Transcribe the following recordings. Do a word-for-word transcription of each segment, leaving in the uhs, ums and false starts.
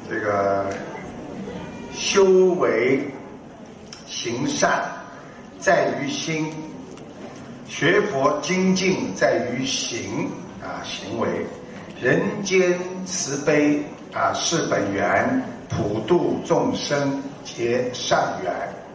这个修为行善在于心，学佛精进在于行啊行为，人间慈悲啊是本源，普度众生皆善缘。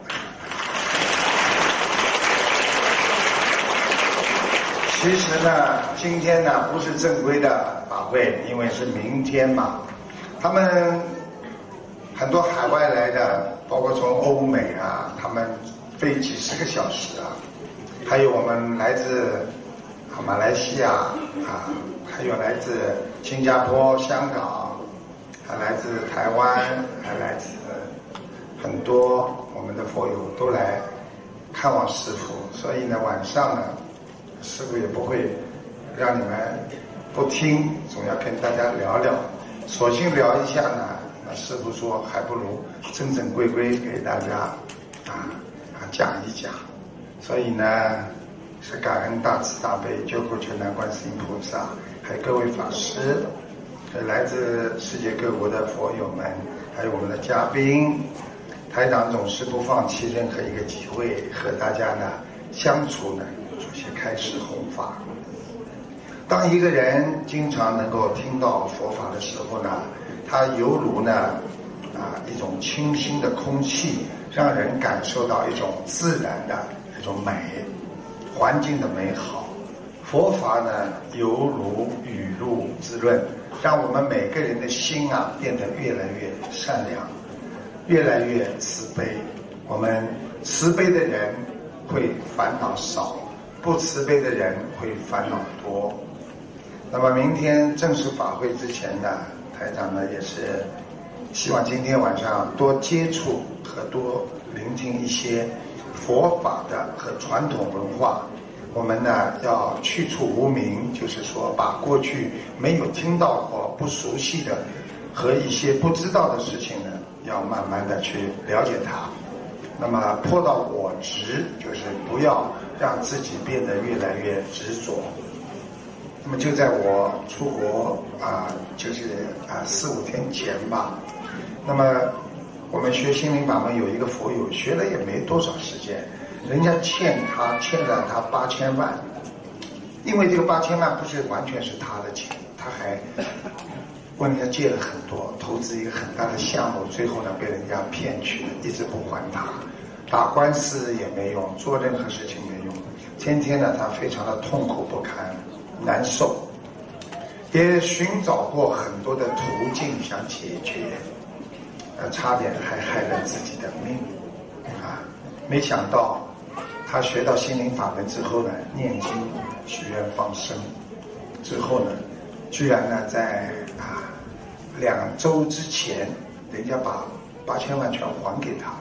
其实呢，今天呢不是正规的法会，因为是明天嘛。他们很多海外来的，包括从欧美啊，他们飞几十个小时啊，还有我们来自啊马来西亚啊，还有来自新加坡、香港，还来自台湾，还来自很多我们的佛友都来看望师父，所以呢晚上呢。师父也不会让你们不听，总要跟大家聊聊。索性聊一下呢，那师父说还不如正正规规给大家啊啊讲一讲。所以呢，是感恩大慈大悲救苦救难观世音菩萨，还有各位法师，还有来自世界各国的佛友们，还有我们的嘉宾。台长总是不放弃任何一个机会和大家呢相处呢。做些开示弘法。当一个人经常能够听到佛法的时候呢，他犹如呢啊一种清新的空气，让人感受到一种自然的一种美，环境的美好。佛法呢犹如雨露滋润，让我们每个人的心啊变得越来越善良，越来越慈悲。我们慈悲的人会烦恼少，不慈悲的人会烦恼多。那么明天正式法会之前呢，台长呢也是希望今天晚上多接触和多聆听一些佛法的和传统文化。我们呢要去除无明，就是说把过去没有听到过、不熟悉的和一些不知道的事情呢，要慢慢的去了解它。那么破到我执，就是不要让自己变得越来越执着。那么就在我出国啊，就是啊四五天前吧。那么我们学心灵法门有一个佛友，学了也没多少时间，人家欠他欠了他八千万，因为这个八千万不是完全是他的钱，他还问人家借了很多，投资一个很大的项目，最后呢被人家骗去了，一直不还他。打官司也没用，做任何事情没用，天天呢他非常的痛苦不堪，难受，也寻找过很多的途径想解决，呃，差点还害了自己的命啊！没想到他学到心灵法门之后呢，念经许愿放生之后呢，居然呢在啊两周之前，人家把八千万全还给他了。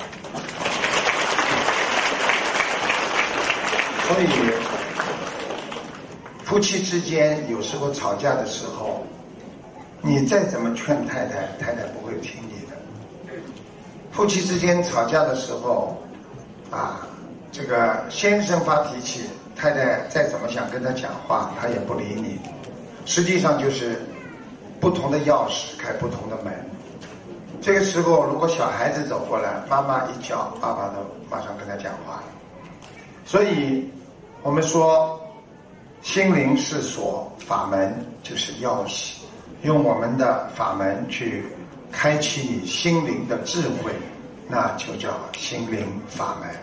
所以夫妻之间有时候吵架的时候，你再怎么劝太太，太太不会听你的。夫妻之间吵架的时候啊，这个先生发脾气，太太再怎么想跟他讲话，他也不理你。实际上就是不同的钥匙开不同的门。这个时候如果小孩子走过来，妈妈一叫，爸爸都马上跟他讲话了。所以我们说心灵是锁，法门就是钥匙，用我们的法门去开启你心灵的智慧，那就叫心灵法门。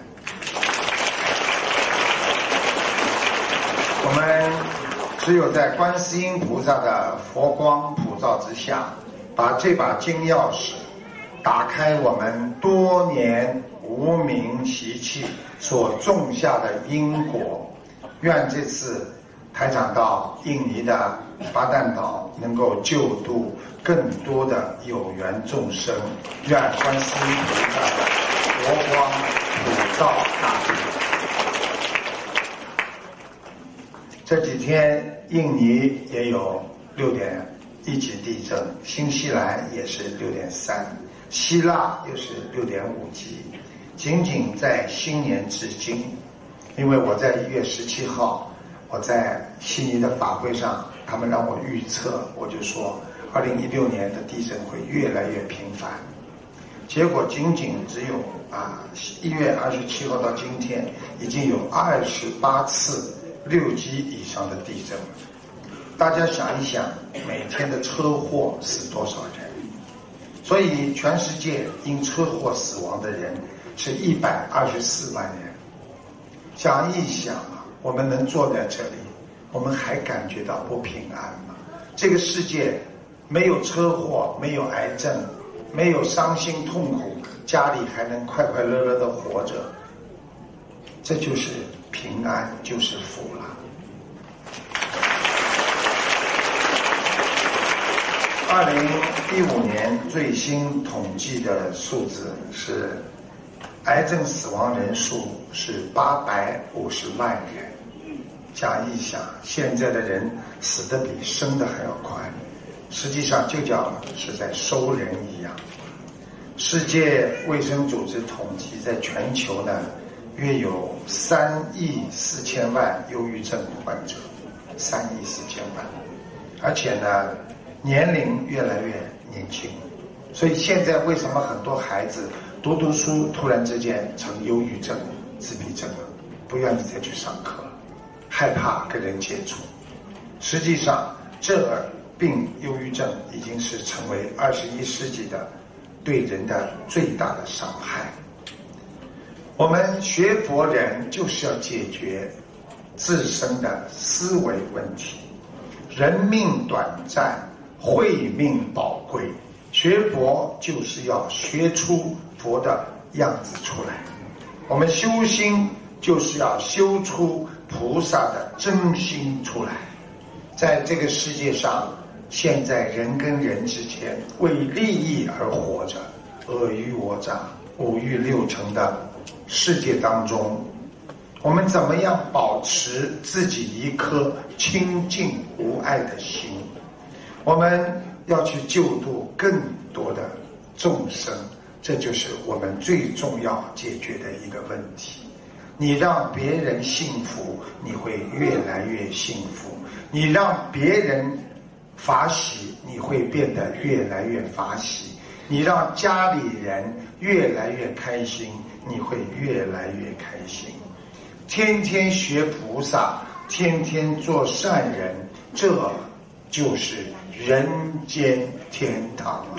我们只有在观世音菩萨的佛光普照之下，把这把金钥匙打开我们多年无明习气所种下的因果。愿这次台长到印尼的巴旦岛能够救度更多的有缘众生，愿观世音菩萨的佛光普照大地。这几天印尼也有六点一级地震，新西兰也是六点三，希腊又是六点五级。仅仅在新年至今，因为我在一月十七号我在悉尼的法会上，他们让我预测，我就说二零一六年的地震会越来越频繁。结果仅仅只有啊一月二十七号到今天，已经有二十八次六级以上的地震。大家想一想，每天的车祸死多少人？所以全世界因车祸死亡的人是一百二十四万人。想一想啊，我们能坐在这里，我们还感觉到不平安吗？这个世界没有车祸，没有癌症，没有伤心痛苦，家里还能快快乐乐的活着，这就是平安，就是福了。二零一五年最新统计的数字是，癌症死亡人数是八百五十万人。想一想，现在的人死得比生的还要快，实际上就叫是在收人一样。世界卫生组织统计，在全球呢，约有三亿四千万忧郁症患者，三亿四千万，而且呢，年龄越来越年轻。所以现在为什么很多孩子读读书突然之间成忧郁症、自闭症了，不愿意再去上课了，害怕跟人接触。实际上，这病忧郁症已经是成为二十一世纪的对人的最大的伤害。我们学佛人就是要解决自身的思维问题。人命短暂，慧命宝贵，学佛就是要学出佛的样子出来。我们修心就是要修出菩萨的真心出来。在这个世界上，现在人跟人之间为利益而活着，尔虞我诈、五欲六尘的世界当中，我们怎么样保持自己一颗清净无碍的心？我们要去救度更多的众生，这就是我们最重要解决的一个问题。你让别人幸福，你会越来越幸福；你让别人法喜，你会变得越来越法喜；你让家里人越来越开心，你会越来越开心。天天学菩萨，天天做善人，这就是人间天堂啊！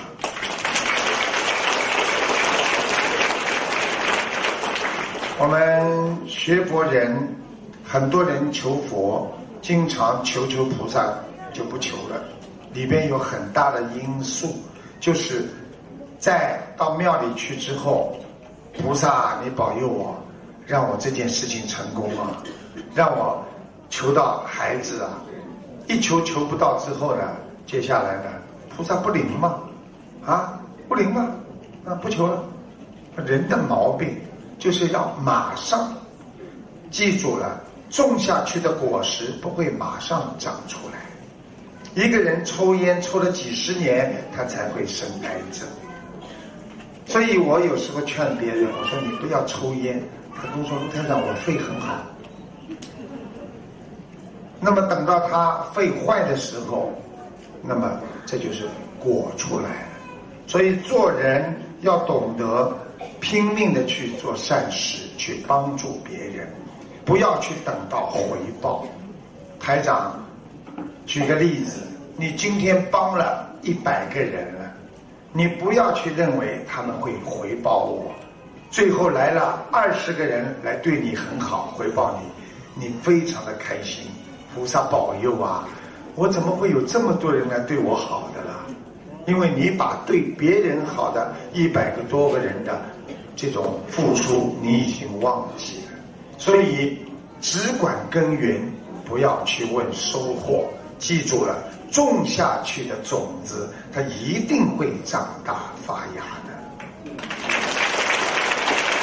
我们学佛人，很多人求佛，经常求求菩萨就不求了，里边有很大的因素，就是在到庙里去之后，菩萨你保佑我，让我这件事情成功啊，让我求到孩子啊，一求求不到之后呢，接下来呢，菩萨不灵吗？啊，不灵吗？啊，不求了。人的毛病就是要马上，记住了，种下去的果实不会马上长出来。一个人抽烟抽了几十年，他才会生癌症。所以我有时候劝别人，我说你不要抽烟，他跟我说卢台长，我肺很好。那么等到他肺坏的时候，那么这就是果出来了。所以做人要懂得拼命的去做善事，去帮助别人，不要去等到回报。台长举个例子，你今天帮了一百个人了，你不要去认为他们会回报我，最后来了二十个人来对你很好，回报你，你非常的开心，菩萨保佑啊，我怎么会有这么多人来对我好的啦？因为你把对别人好的一百个多个人的这种付出你已经忘记了。所以只管耕耘，不要去问收获。记住了，种下去的种子它一定会长大发芽。